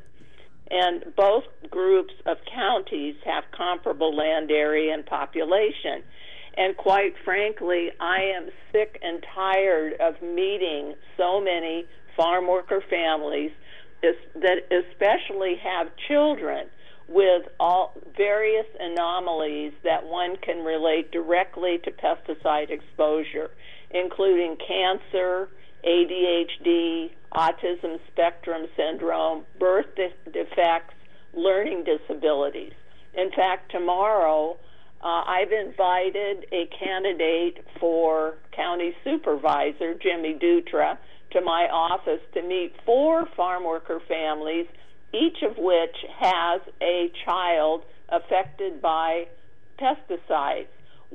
And both groups of counties have comparable land area and population. And quite frankly, I am sick and tired of meeting so many farm worker families that especially have children with all various anomalies that one can relate directly to pesticide exposure, including cancer, A D H D, autism spectrum syndrome, birth de- defects, learning disabilities. In fact, tomorrow, Uh, I've invited a candidate for county supervisor, Jimmy Dutra, to my office to meet four farm worker families, each of which has a child affected by pesticides.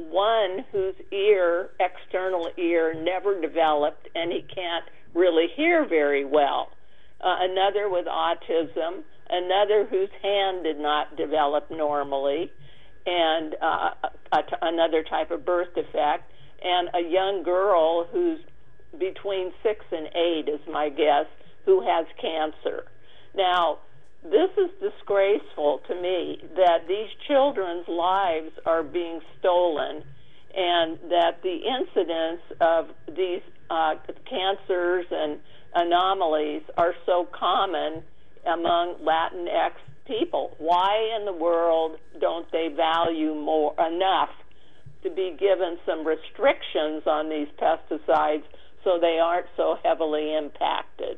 One whose ear, external ear, never developed and he can't really hear very well. Uh, another with autism, another whose hand did not develop normally, and uh, a, a, another type of birth defect, and a young girl who's between six and eight, is my guess, who has cancer. Now, this is disgraceful to me that these children's lives are being stolen, and that the incidence of these uh, cancers and anomalies are so common among Latinx people. Why in the world don't they value more enough to be given some restrictions on these pesticides so they aren't so heavily impacted?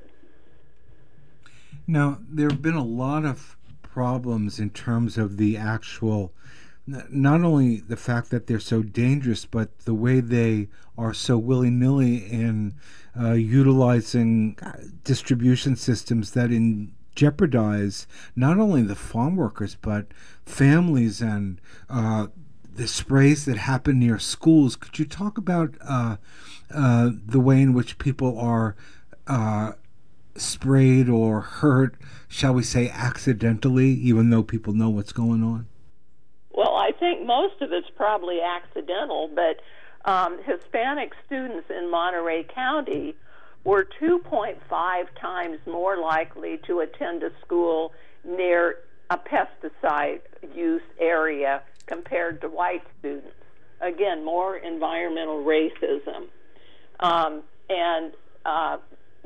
Now, there have been a lot of problems in terms of the actual, not only the fact that they're so dangerous, but the way they are so willy-nilly in uh, utilizing distribution systems that in jeopardize not only the farm workers, but families and uh, the sprays that happen near schools. Could you talk about uh, uh, the way in which people are uh, sprayed or hurt, shall we say, accidentally, even though people know what's going on? Well, I think most of it's probably accidental, but um, Hispanic students in Monterey County were two point five times more likely to attend a school near a pesticide use area compared to white students. Again, more environmental racism. Um, and uh,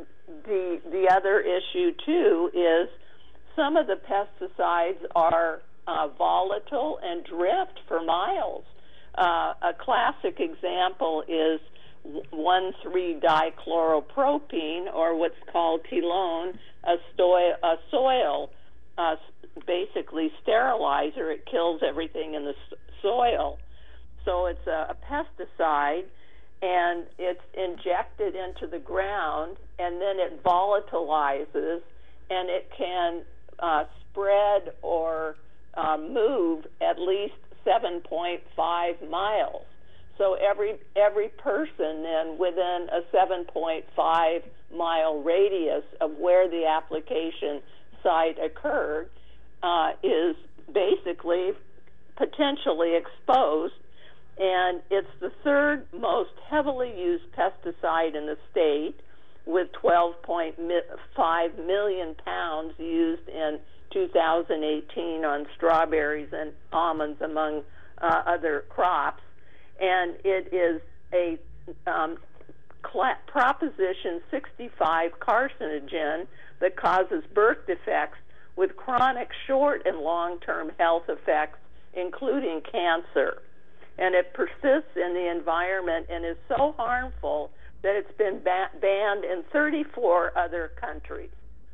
the the other issue, too, is some of the pesticides are uh, volatile and drift for miles. Uh, a classic example is one three dichloropropene, or what's called Tilone, a, stoi- a soil, uh, basically sterilizer. It kills everything in the s- soil. So it's a, a pesticide, and it's injected into the ground, and then it volatilizes, and it can uh, spread or uh, move at least seven point five miles. So every every person then within a seven point five mile radius of where the application site occurred uh, is basically potentially exposed, and it's the third most heavily used pesticide in the state, with twelve point five million pounds used in two thousand eighteen on strawberries and almonds, among uh, other crops. And it is a um, cl- Proposition sixty-five carcinogen that causes birth defects with chronic short and long-term health effects, including cancer. And it persists in the environment and is so harmful that it's been ba- banned in thirty-four other countries.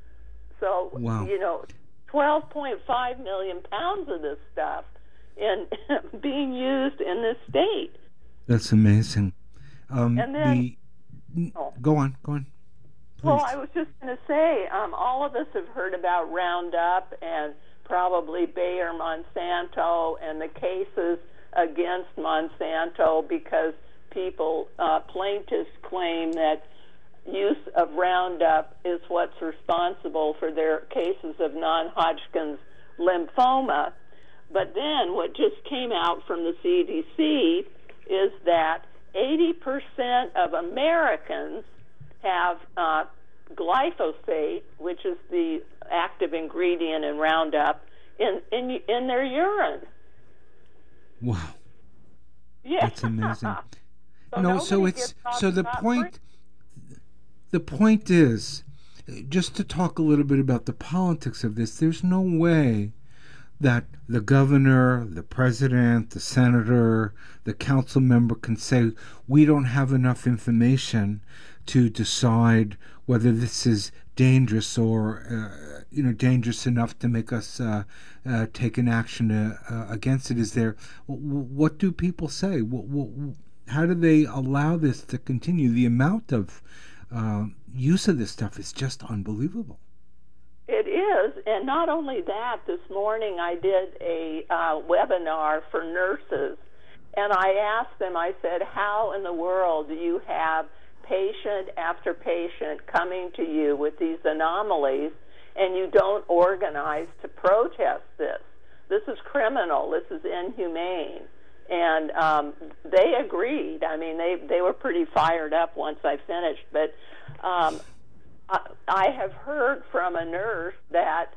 So, wow. you know, twelve point five million pounds of this stuff in being used in this state. That's amazing. Um, and then, the, oh. Go on, go on. Please. Well, I was just going to say, um, all of us have heard about Roundup and probably Bayer Monsanto and the cases against Monsanto because people, uh, plaintiffs claim that use of Roundup is what's responsible for their cases of non-Hodgkin's lymphoma. But then what just came out from the C D C is that eighty percent of Americans have uh, glyphosate, which is the active ingredient in Roundup, in in, in their urine. Wow. Yeah. That's amazing. so no, so it's so the point the point is, just to talk a little bit about the politics of this, there's no way that the governor, the president, the senator, the council member can say, we don't have enough information to decide whether this is dangerous or uh, you know dangerous enough to make us uh, uh, take an action to, uh, against it. Is there? What do people say? What, what, how do they allow this to continue? The amount of uh, use of this stuff is just unbelievable. It is, and not only that, this morning I did a uh, webinar for nurses, and I asked them, I said, how in the world do you have patient after patient coming to you with these anomalies, and you don't organize to protest this? This is criminal. This is inhumane. And um, they agreed. I mean, they, they were pretty fired up once I finished, but um, I have heard from a nurse that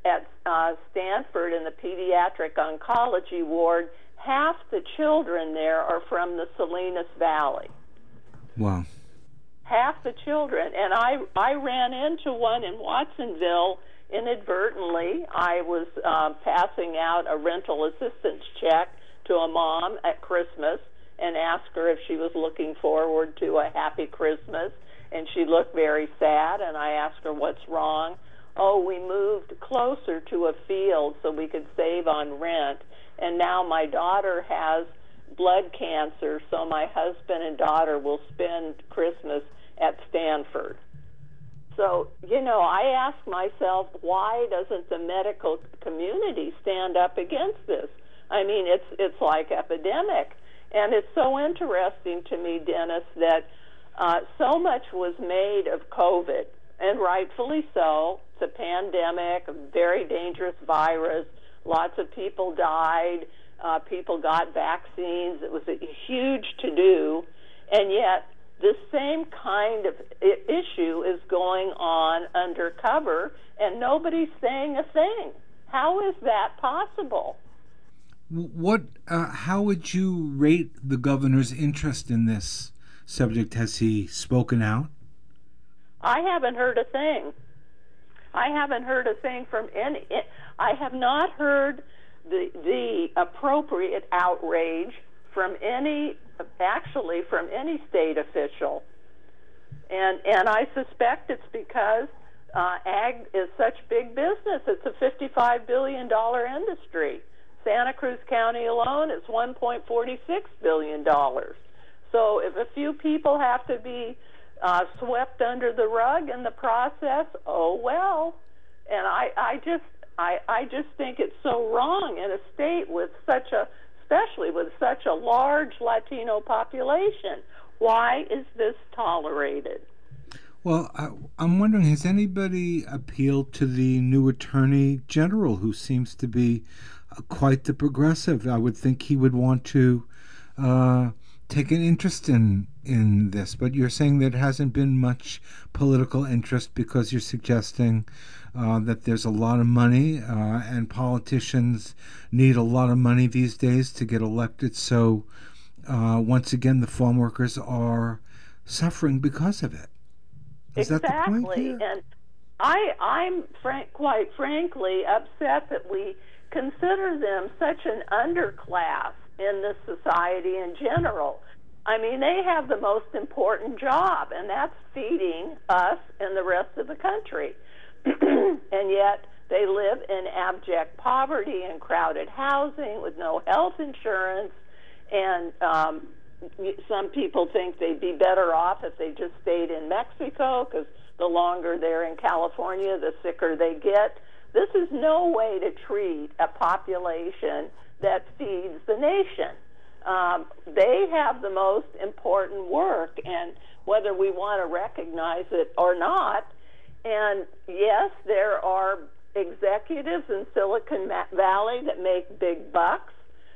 at uh, Stanford in the pediatric oncology ward, half the children there are from the Salinas Valley. Wow. Half the children. And I, I ran into one in Watsonville inadvertently. I was uh, passing out a rental assistance check to a mom at Christmas and asked her if she was looking forward to a happy Christmas. And she looked very sad, and I asked her, what's wrong? Oh, we moved closer to a field so we could save on rent. And now my daughter has blood cancer, so my husband and daughter will spend Christmas at Stanford. So, you know, I ask myself, why doesn't the medical community stand up against this? I mean, it's it's like epidemic. And it's so interesting to me, Dennis, that uh, so much was made of COVID, and rightfully so. It's a pandemic, a very dangerous virus. Lots of people died. Uh, people got vaccines. It was a huge to-do. And yet, this same kind of I- issue is going on undercover, and nobody's saying a thing. How is that possible? What? Uh, how would you rate the governor's interest in this subject? Has he spoken out? I haven't heard a thing. I haven't heard a thing from any. I have not heard the the appropriate outrage from any, actually from any state official. And and I suspect it's because uh, ag is such big business. It's a fifty-five billion dollars industry. Santa Cruz County alone is one point four six billion dollars. So if a few people have to be uh, swept under the rug in the process, oh well. And I, I just I, I just think it's so wrong in a state with such a, especially with such a large Latino population. Why is this tolerated? Well, I, I'm wondering, has anybody appealed to the new Attorney General, who seems to be uh, quite the progressive? I would think he would want to uh, take an interest in in this, but you're saying there hasn't been much political interest because you're suggesting uh, that there's a lot of money uh, and politicians need a lot of money these days to get elected. So uh, once again, the farm workers are suffering because of it. Is exactly. that the point here? And I, I'm frank, quite frankly upset that we consider them such an underclass in this society in general. I mean, they have the most important job, and that's feeding us and the rest of the country. And yet they live in abject poverty and crowded housing with no health insurance, and um, some people think they'd be better off if they just stayed in Mexico, because the longer they're in California, the sicker they get. This is no way to treat a population that feeds the nation. Um, they have the most important work, and whether we want to recognize it or not. And yes, there are executives in Silicon Valley that make big bucks,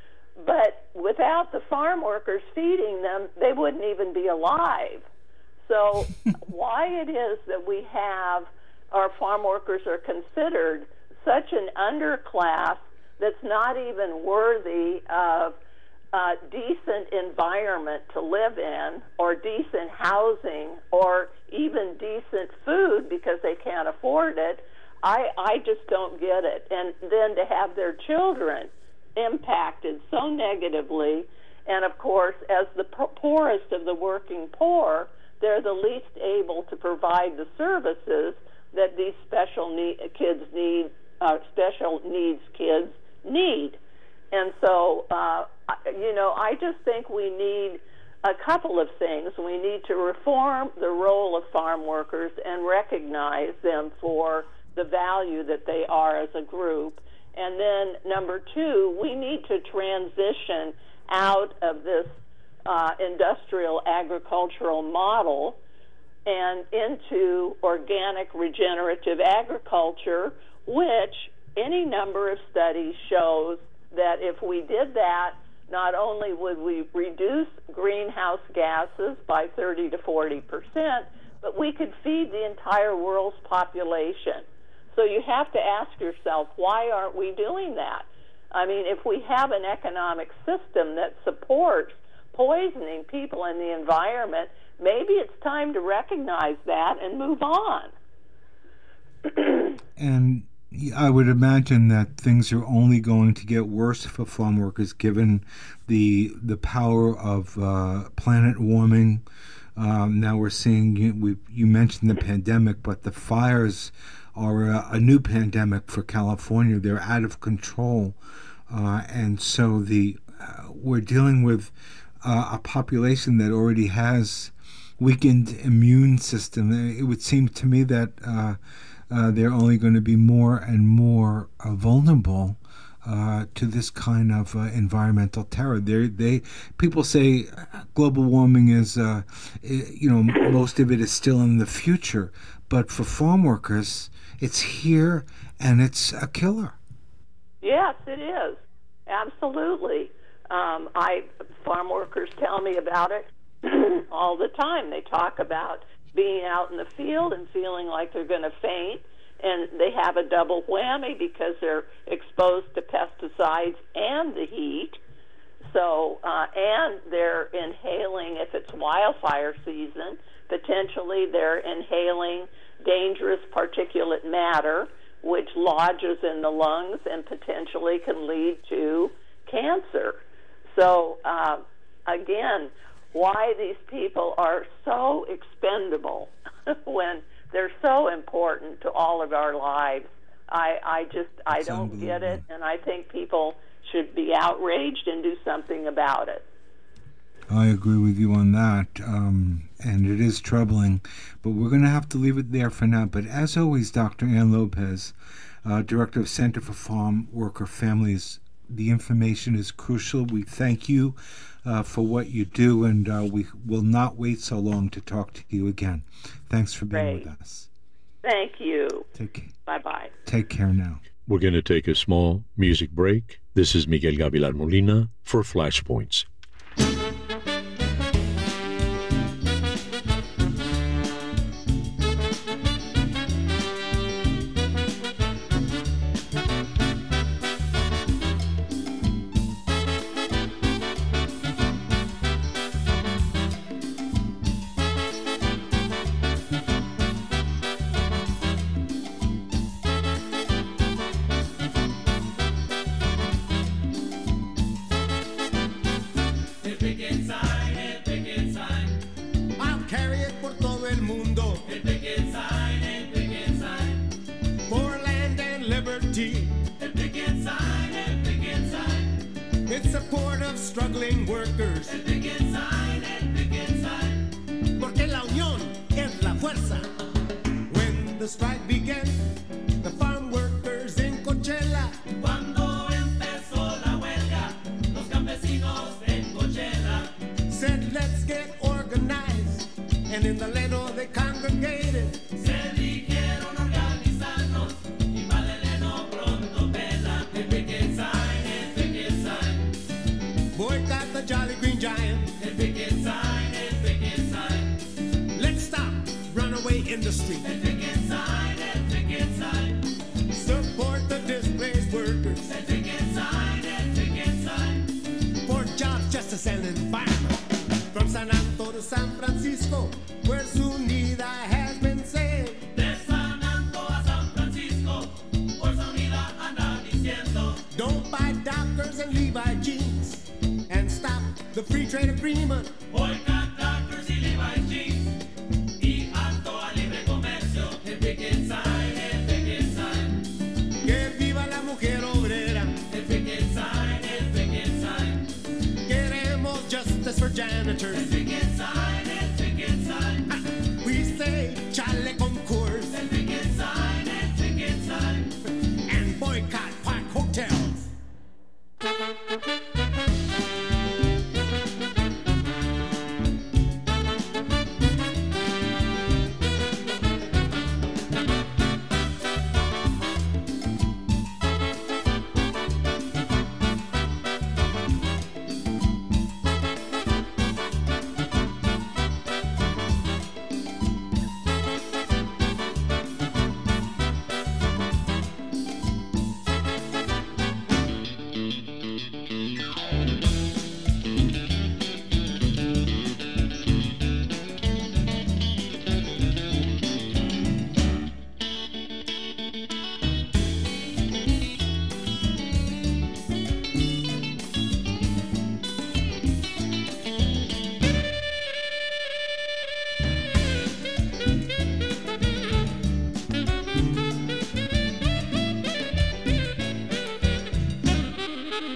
but without the farm workers feeding them, they wouldn't even be alive. So why it is that we have, our farm workers are considered such an underclass that's not even worthy of Uh, decent environment to live in, or decent housing, or even decent food because they can't afford it, I, I just don't get it. And then to have their children impacted so negatively, and of course, as the poorest of the working poor, they're the least able to provide the services that these special need, kids need, uh, special needs kids need. And so, uh, you know, I just think we need a couple of things. We need to reform the role of farm workers and recognize them for the value that they are as a group. And then, number two, we need to transition out of this uh, industrial agricultural model and into organic regenerative agriculture, which any number of studies shows that if we did that, not only would we reduce greenhouse gases by thirty to forty percent, but we could feed the entire world's population. So you have to ask yourself, why aren't we doing that? I mean, if we have an economic system that supports poisoning people in the environment, maybe it's time to recognize that and move on. And I would imagine that things are only going to get worse for farm workers, given the the power of uh, planet warming. Um, now we're seeing, you, we, you mentioned the pandemic, but the fires are a, a new pandemic for California. They're out of control. Uh, and so the uh, we're dealing with uh, a population that already has weakened immune system. It would seem to me that uh, uh, they're only going to be more and more uh, vulnerable uh, to this kind of uh, environmental terror. They, they, people say global warming is, uh, you know, most of it is still in the future, but for farm workers, it's here and it's a killer. Yes, it is. Absolutely. Um, I farm workers tell me about it all the time. They talk about being out in the field and feeling like they're going to faint, and they have a double whammy because they're exposed to pesticides and the heat. So, uh, and they're inhaling, if it's wildfire season, potentially they're inhaling dangerous particulate matter, which lodges in the lungs and potentially can lead to cancer. So, uh, again, why these people are so expendable when they're so important to all of our lives, I, I just, I It's don't get it, and I think people should be outraged and do something about it. I agree with you on that, um, and it is troubling, but we're going to have to leave it there for now. But as always, Doctor Ann Lopez, uh, Director of Center for Farm Worker Families, the information is crucial. We thank you uh, for what you do, and uh, we will not wait so long to talk to you again. Thanks for being Great. with us. Thank you. Take, Bye-bye. take care now. We're going to take a small music break. This is Miguel Gavilar Molina for Flashpoints. Struggling workers. El big inside, el big inside. Porque la unión es la fuerza. When the strike began, the farm workers in Coachella. Cuando empezó la huelga, los campesinos en Coachella said, let's get organized. And in the Leno they congregated. Se dijeron organizarnos y para el Leno pronto pela. El big inside, el big inside. Boycott the Jolly Green Giant. El big inside, el big inside. Let's stop runaway industry. El big inside, el big inside. Support the displaced workers. El big inside, el big inside. For jobs, justice, and environment. From San Antonio to San Francisco, where Sunida has been saved. De San Antonio a San Francisco, por Sunida anda diciendo. Don't buy Dockers and Levi jeans. And stop the free trade agreement. Boycott Dockers y Levi jeans. Y alto a libre comercio. El big inside, el big inside. Que viva la mujer obrera. El big inside, el big inside. Queremos justice for janitors. El big inside, el big inside. Ah, we say chale concours. El big inside, el big inside. And boycott park hotels.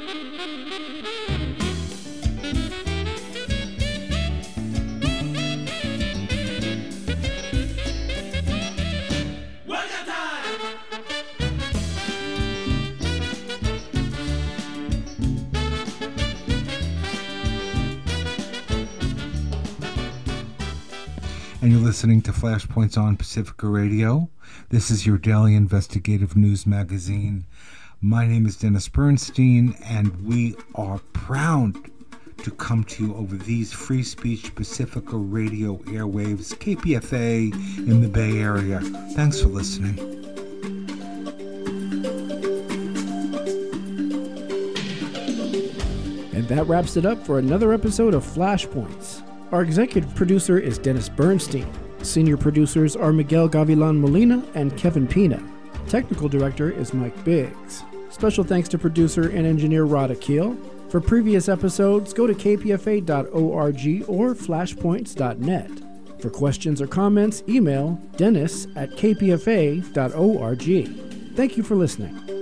And you're listening to Flashpoints on Pacifica Radio. This is your daily investigative news magazine. My name is Dennis Bernstein, and we are proud to come to you over these Free Speech Pacifica Radio airwaves, K P F A in the Bay Area. Thanks for listening. And that wraps it up for another episode of Flashpoints. Our executive producer is Dennis Bernstein. Senior producers are Miguel Gavilan Molina and Kevin Pina. Technical director is Mike Biggs. Special thanks to producer and engineer Rod Akil. For previous episodes, go to k p f a dot org or flashpoints dot net. For questions or comments, email dennis at k p f a dot org. Thank you for listening.